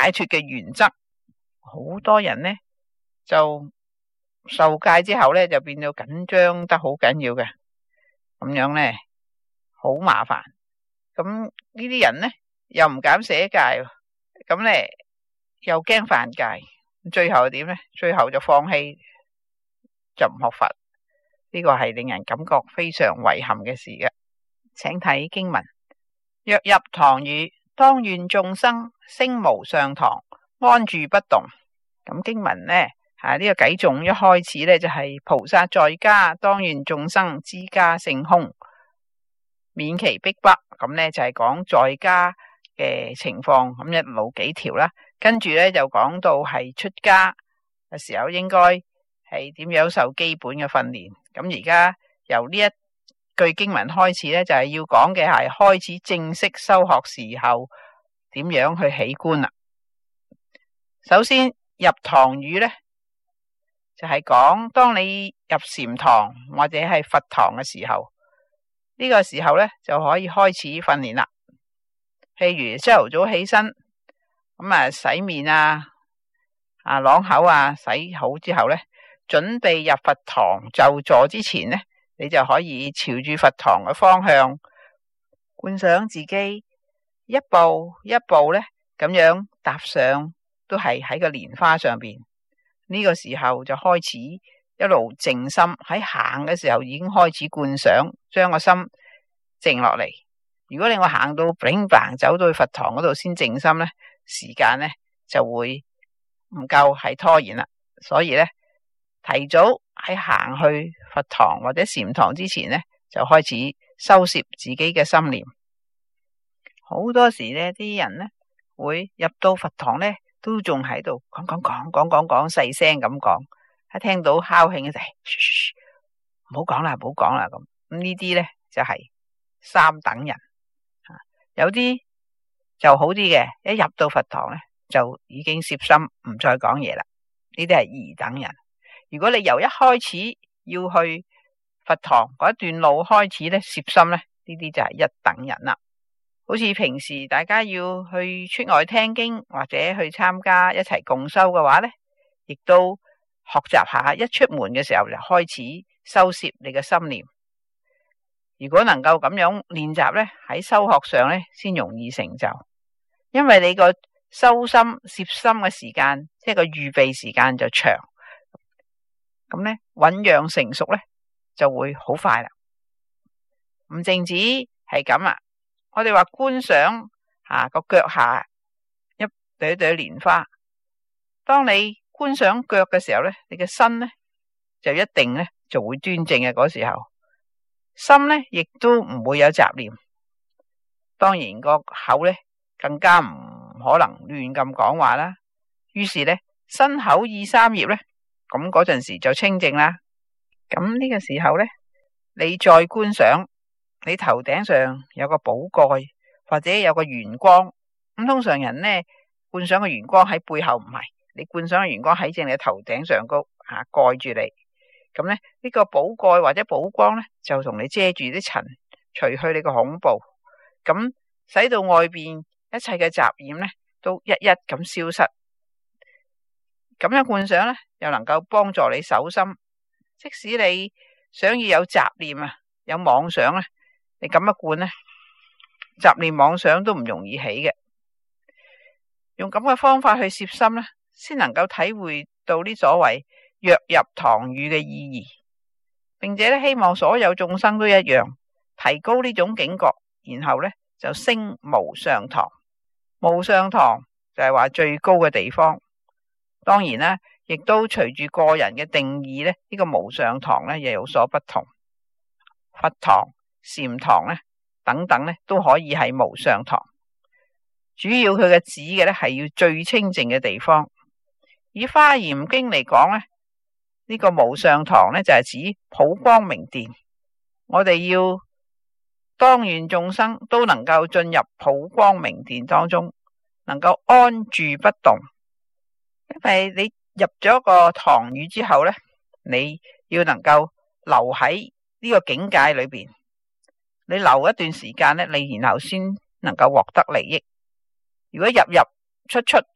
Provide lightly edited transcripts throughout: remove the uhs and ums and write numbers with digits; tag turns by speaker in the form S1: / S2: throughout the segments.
S1: 解脫嘅原則。好多人呢就受戒之後呢就變到緊張得好緊要嘅，咁樣呢好麻煩。咁呢啲人呢又唔敢捨戒，咁呢又驚犯戒，最後點呢？最後就放棄，就唔學佛。呢個係令人感覺非常遺憾嘅事嘅。請睇經文：若入堂宇，當願眾生升無上堂，安住不動。咁經文呢呢個偈頌一開始呢就係菩薩在家，當願眾生知家性空，免其逼迫。咁呢就係講在家嘅情況，咁一路幾條啦。跟住呢就講到係出家嘅時候應該係點樣受基本嘅訓練。咁而家由呢一句經文開始呢，就係要講嘅係開始正式修學時候點樣去起觀啦。首先入堂宇呢，就係講當你入禪堂或者係佛堂嘅時候，呢個時候呢就可以開始訓練啦。譬如朝頭早起身，咁洗面啷口洗好之後呢，準備入佛堂就座之前呢，你就可以朝住佛堂嘅方向觀想自己一步一步呢咁樣踏上，都係喺個蓮花上邊。呢個時候就開始一路靜心，喺行嘅時候已經開始觀想，將個心靜落嚟。如果你我行到砰砰走到去佛堂嗰度先靜心呢，時間呢就會唔夠，係拖延啦。所以呢，提早喺行去佛堂或者禪堂之前呢，就開始收攝自己嘅心念。好多時呢啲人呢會入到佛堂呢，都仲喺度講細聲咁講，一聽到敲磬嘅時候，唔好講啦，唔好講啦咁。呢啲呢就係三等人。有啲就好啲嘅，一入到佛堂呢，就已經攝心，唔再講嘢啦。呢啲係二等人。如果你由一開始要去佛堂嗰一段路開始呢，攝心呢，呢啲就係一等人啦。好似平時大家要去出外聽經或者去參加一齊共修嘅話呢，亦都學習下，一出門嘅時候就開始收攝你嘅心念。如果能夠咁樣練習呢，喺修學上呢先容易成就，因為你個收心攝心嘅時間，即係個預備時間就長，咁呢醞釀成熟呢就會好快啦。唔淨止係咁啊，我哋話觀想個腳下一朵朵蓮花，當你觀想腳嘅時候呢，你嘅身呢就一定呢就會端正嘅。嗰時候心呢亦都唔會有雜念，當然個口呢更加唔可能亂咁講話啦。於是呢，身口意三業呢，咁嗰陣時就清淨啦。咁呢個時候呢，你再觀想你頭頂上有個寶蓋或者有個圓光，咁通常人呢觀想個圓光喺背後，唔係，你觀想個圓光喺正你頭頂上高蓋住你。咁呢，呢個寶蓋或者寶光呢，就同你遮住啲塵，除去你個恐怖，咁使到外邊一切嘅雜染呢都一一咁消失。咁樣觀想呢，又能夠幫助你守心。即使你想要有雜念有妄想呢，你咁一觀呢，雜念妄想都唔容易起嘅。用咁嘅方法去攝心呢，先能夠體會到呢所謂若入堂宇嘅意義，並且咧希望所有眾生都一樣提高呢種境覺，然後咧就升無上堂。無上堂就係話最高嘅地方。當然啦，亦都隨住個人嘅定義咧，呢個無上堂咧又有所不同。佛堂、禪堂咧等等咧都可以係無上堂，主要佢嘅指嘅咧係要最清淨嘅地方。以《華嚴經》嚟講咧，呢個無上堂咧就係指普光明殿。我哋要當願眾生都能夠進入普光明殿當中，能夠安住不動。因為你入咗個堂宇之後咧，你要能夠留喺呢個境界裏邊，你留一段時間咧，你然後先能夠獲得利益。如果入入出出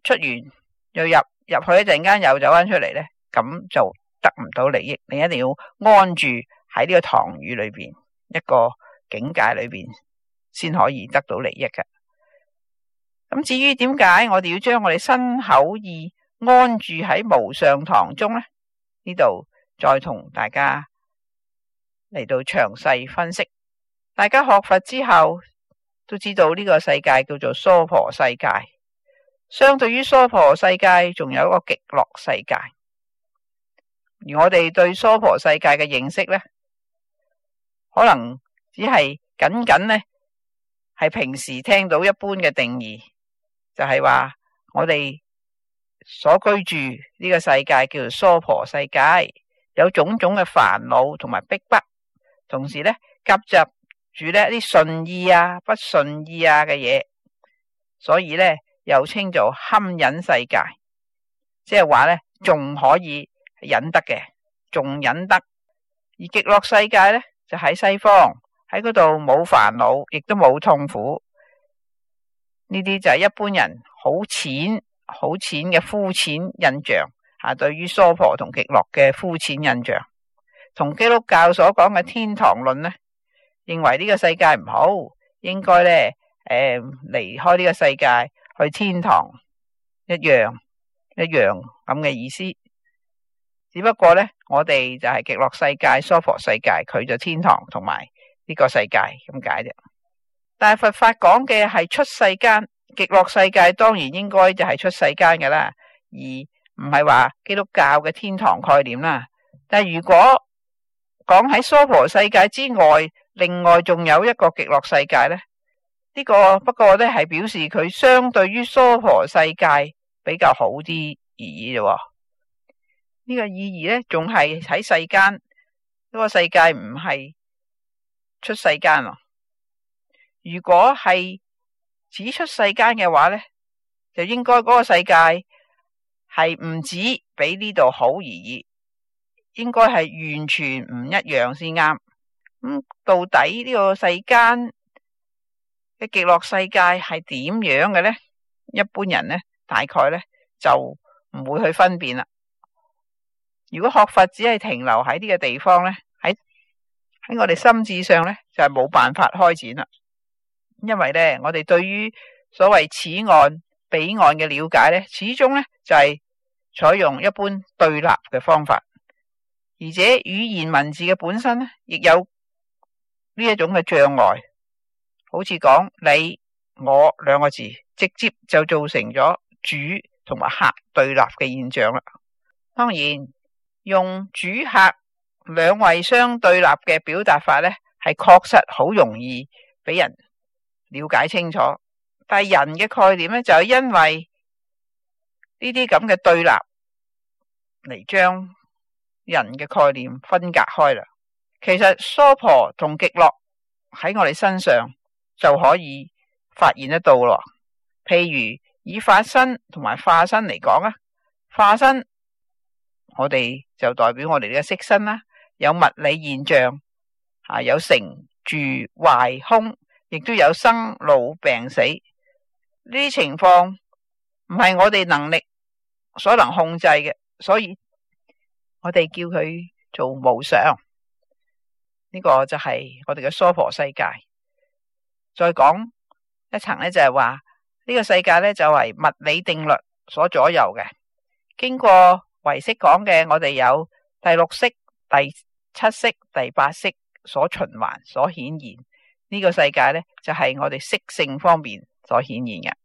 S1: 出完又入去一陣間又走翻出嚟呢，咁就得唔到利益。你一定要安住喺呢個堂宇裏邊，一個境界裏邊，先可以得到利益嘅。咁至於點解我哋要將我哋身口意安住喺無上堂中呢？呢度再同大家嚟到詳細分析。大家學佛之後都知道呢個世界叫做娑婆世界，相對於娑婆世界仲有一個極樂世界。而我哋對娑婆世界嘅認識呢，可能只係僅僅呢係平時聽到一般嘅定義，就係話我哋所居住呢個世界叫做娑婆世界，有種種嘅煩惱同埋逼迫，同時呢夾雜住呢啲順意啊不順意啊嘅嘢，所以呢又稱做堪忍世界，即係話呢仲可以忍得嘅，仲忍得。而極樂世界呢就喺西方，喺嗰度冇煩惱，亦都冇痛苦。呢啲就係一般人好淺嘅膚淺印象吓，對於娑婆同極樂嘅膚淺印象，同基督教所講嘅天堂論呢，認為呢個世界唔好，應該呢離開呢個世界去天堂一樣咁嘅意思。只不過呢，我哋就係極樂世界、娑婆世界，佢就天堂同埋呢個世界咁解啫。但係佛法講嘅係出世間，極樂世界當然應該就係出世間嘅啦，而唔係話基督教嘅天堂概念啦。但係如果講喺娑婆世界之外，另外仲有一個極樂世界呢，呢個不過呢係表示佢相對於娑婆世界比較好啲而已啫。呢個意義呢，仲係喺世間，呢個世界唔係出世間咯。如果係指出世間嘅話呢，就應該嗰個世界係唔止比呢度好而已，應該係完全唔一樣先啱。到底呢個世間嘅極樂世界係點樣嘅呢？一般人呢，大概呢就唔會去分辨啦。如果學佛只係停留喺呢個地方呢，喺我哋心智上呢，就係冇辦法開展啦。因為呢，我哋對於所謂此岸彼岸嘅了解呢，始終呢就係採用一般對立嘅方法，而且語言文字嘅本身呢，亦有呢一種嘅障礙，好似講你我兩個字，直接就造成咗主同埋客對立嘅現象啦。當然，用主客兩位相對立嘅表達法呢，係確實好容易俾人了解清楚。但係人嘅概念呢，就係因為呢啲咁嘅對立嚟將人嘅概念分隔開啦。其實娑婆同極樂喺我哋身上就可以發現得到咯。譬如以法身同埋化身嚟講啊，化身我哋就代表我哋嘅色身啦，有物理現象有成住壞空，亦都有生老病死。呢啲情況唔係我哋能力所能控制嘅，所以我哋叫佢做無常。呢個就係我哋嘅娑婆世界。再講一層呢，就係話呢個世界呢，就係物理定律所左右嘅，經過唯識講嘅，我哋有第六識、第七識、第八識所循環所顯現。呢個世界呢，就係我哋識性方面所顯現嘅。